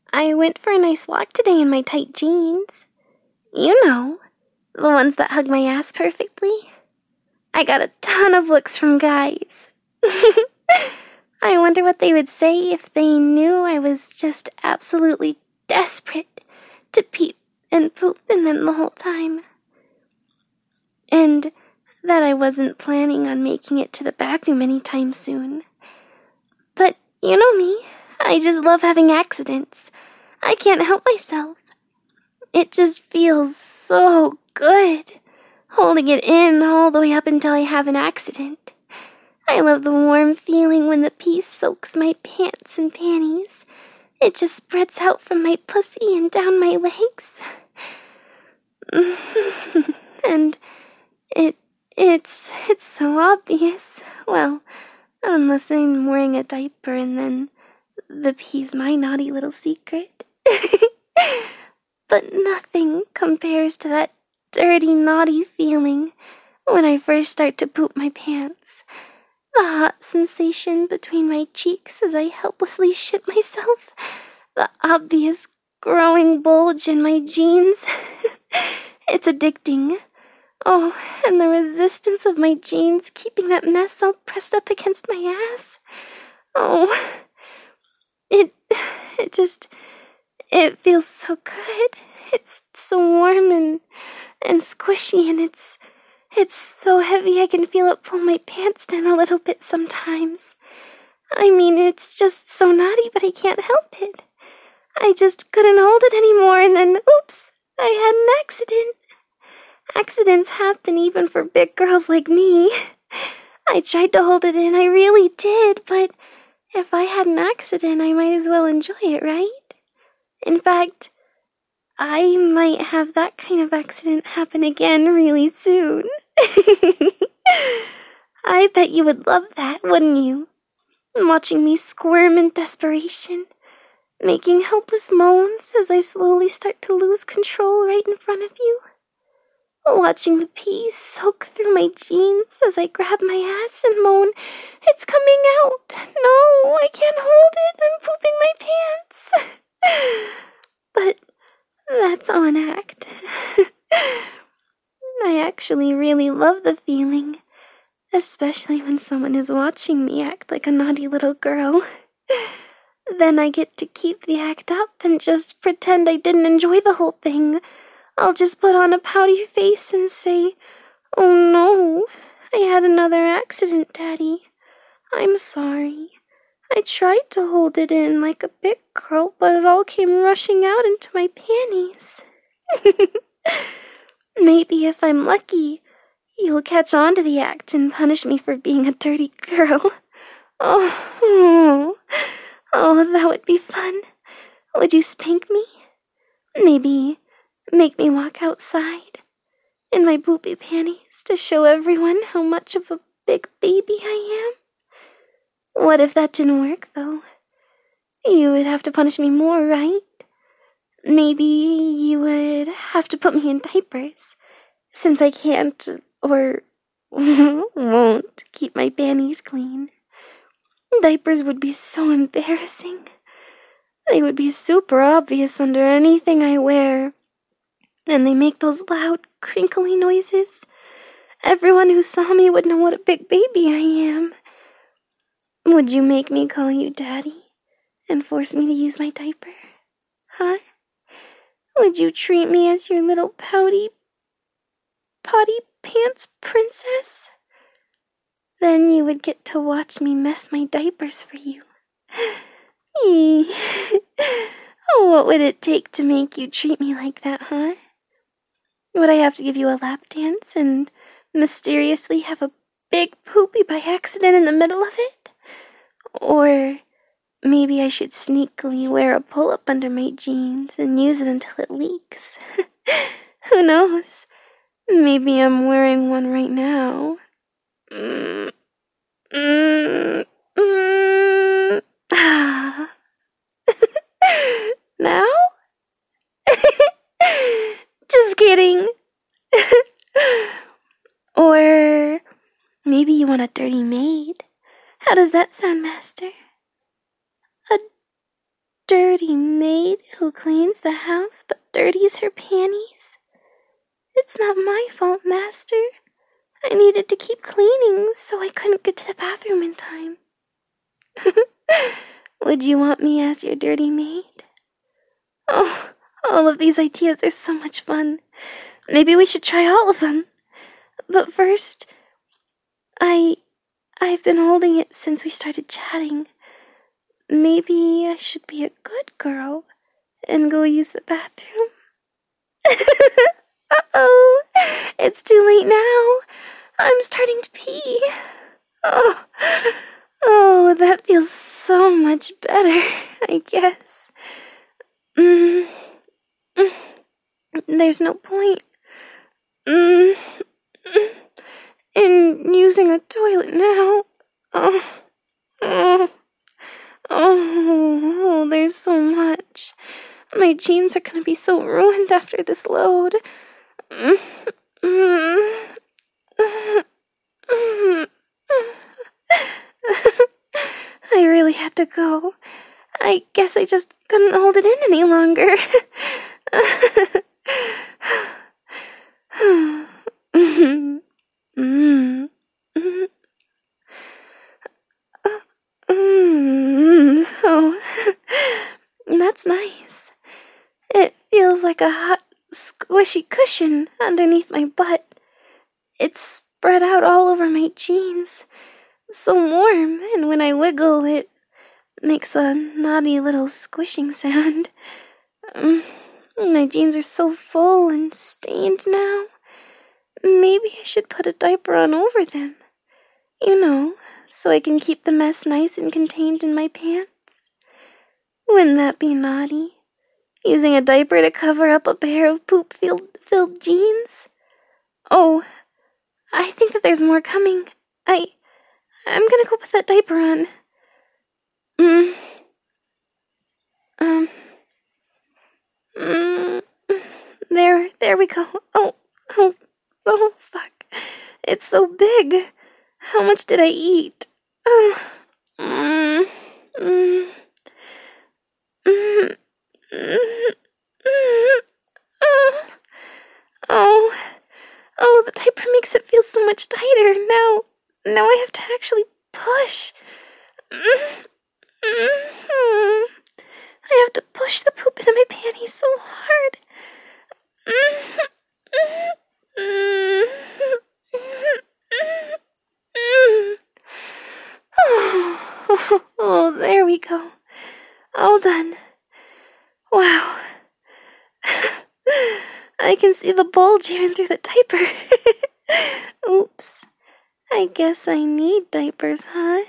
I went for a nice walk today in my tight jeans. You know, the ones that hug my ass perfectly. I got a ton of looks from guys. I wonder what they would say if they knew I was just absolutely desperate to pee and poop in them the whole time. And that I wasn't planning on making it to the bathroom anytime soon. But you know me, I just love having accidents. I can't help myself. It just feels so good, holding it in all the way up until I have an accident. I love the warm feeling when the pee soaks my pants and panties. It just spreads out from my pussy and down my legs. And it's so obvious. Well, unless I'm wearing a diaper and then the pee's my naughty little secret. But nothing compares to that dirty, naughty feeling when I first start to poop my pants. The hot sensation between my cheeks as I helplessly shit myself. The obvious growing bulge in my jeans. It's addicting. Oh, and the resistance of my jeans keeping that mess all pressed up against my ass. Oh, it feels so good. It's so warm and squishy, and it's so heavy I can feel it pull my pants down a little bit sometimes. I mean, it's just so naughty, but I can't help it. I just couldn't hold it anymore, and then, oops, I had an accident. Accidents happen even for big girls like me. I tried to hold it in, I really did, but if I had an accident, I might as well enjoy it, right? In fact, I might have that kind of accident happen again really soon. I bet you would love that, wouldn't you? Watching me squirm in desperation, making helpless moans as I slowly start to lose control right in front of you. Watching the pee soak through my jeans as I grab my ass and moan, "It's coming out! No, I can't hold it! I'm pooping my pants!" But that's all an act. I actually really love the feeling, especially when someone is watching me act like a naughty little girl. Then I get to keep the act up and just pretend I didn't enjoy the whole thing. I'll just put on a pouty face and say, "Oh no, I had another accident, Daddy. I'm sorry. I tried to hold it in like a big girl, but it all came rushing out into my panties." Maybe if I'm lucky, you'll catch on to the act and punish me for being a dirty girl. Oh, that would be fun. Would you spank me? Maybe make me walk outside in my poopy panties to show everyone how much of a big baby I am? What if that didn't work, though? You would have to punish me more, right? Maybe you would have to put me in diapers, since I can't or won't keep my panties clean. Diapers would be so embarrassing. They would be super obvious under anything I wear. And they make those loud, crinkly noises. Everyone who saw me would know what a big baby I am. Would you make me call you Daddy and force me to use my diaper? Huh? Would you treat me as your little potty pants princess? Then you would get to watch me mess my diapers for you. What would it take to make you treat me like that, huh? Would I have to give you a lap dance and mysteriously have a big poopy by accident in the middle of it? Or maybe I should sneakily wear a pull-up under my jeans and use it until it leaks. Who knows? Maybe I'm wearing one right now. Now? Just kidding. Or maybe you want a dirty maid. How does that sound, Master? A dirty maid who cleans the house but dirties her panties? It's not my fault, master. I needed to keep cleaning so I couldn't get to the bathroom in time. Would you want me as your dirty maid? Oh, all of these ideas are so much fun. Maybe we should try all of them. But first, I've been holding it since we started chatting. Maybe I should be a good girl and go use the bathroom. Uh-oh, it's too late now. I'm starting to pee. Oh, that feels so much better, I guess. There's no point in using a toilet now. Oh, there's so much. My jeans are gonna be so ruined after this load. I really had to go. I guess I just couldn't hold it in any longer. Oh, that's nice. It feels like a hot, squishy cushion underneath my butt. It's spread out all over my jeans. So warm, and when I wiggle, it makes a naughty little squishing sound. My jeans are so full and stained now. Maybe I should put a diaper on over them. You know, so I can keep the mess nice and contained in my pants. Wouldn't that be naughty? Using a diaper to cover up a pair of poop-filled jeans? Oh, I think that there's more coming. I'm gonna go put that diaper on. There we go. Oh, fuck. It's so big. How much did I eat? Oh, the diaper makes it feel so much tighter. Now I have to actually push. I have to push the poop into my panties so hard. Oh, there we go. All done. Wow. I can see the bulge even through the diaper. Oops. I guess I need diapers, huh?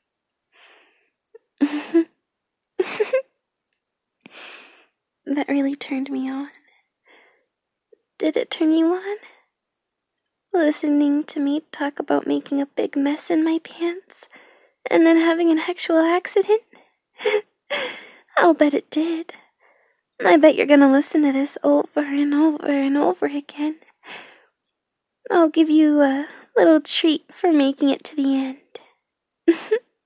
That really turned me on. Did it turn you on? Listening to me talk about making a big mess in my pants and then having an actual accident? I'll bet it did. I bet you're gonna listen to this over and over and over again. I'll give you a little treat for making it to the end.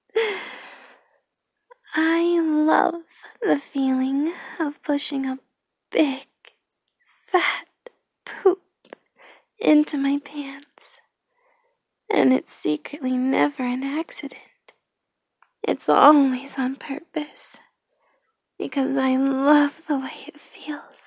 I love the feeling of pushing a big, fat poop into my pants. And it's secretly never an accident. It's always on purpose. Because I love the way it feels.